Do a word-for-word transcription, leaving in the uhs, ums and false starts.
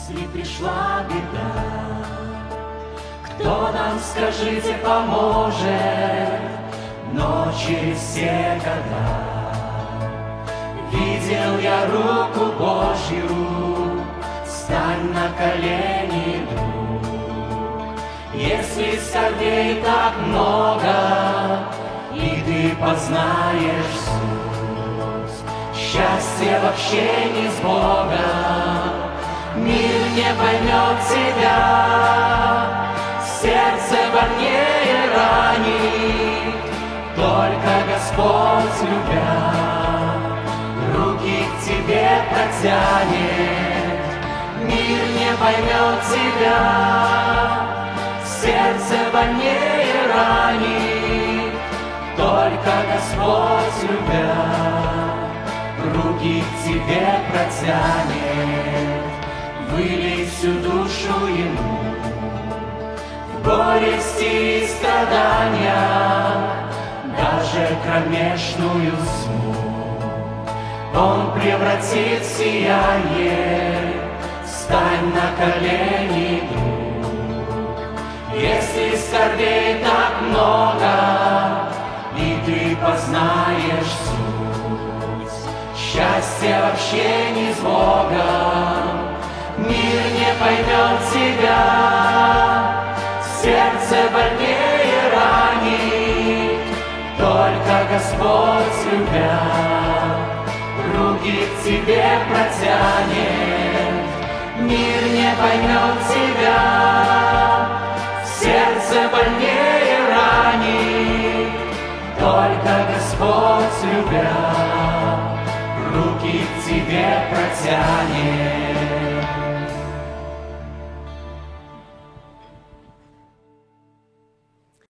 Если пришла беда, кто нам, скажите, поможет? Но через все года видел я руку Божью, стань на колени, друг. Если скорбей так много, и ты познаешь суть счастье в общении с Богом, мир не поймет тебя, сердце больнее ранит, только Господь, любя, руки к тебе протянет. Мир не поймет тебя, сердце больнее ранит, только Господь, любя, руки к тебе протянет. Вылей всю душу Ему в горести и страдания, даже кромешную тьму Он превратит в сияние. Стань на колени, друг. Если скорбей так много, и ты познаешь суть счастье в общении с Богом, мир не поймет тебя, сердце больнее ранит, только Господь, любя, руки к тебе протянет. Мир не поймет тебя, сердце больнее ранит, только Господь, любя, руки к тебе протянет.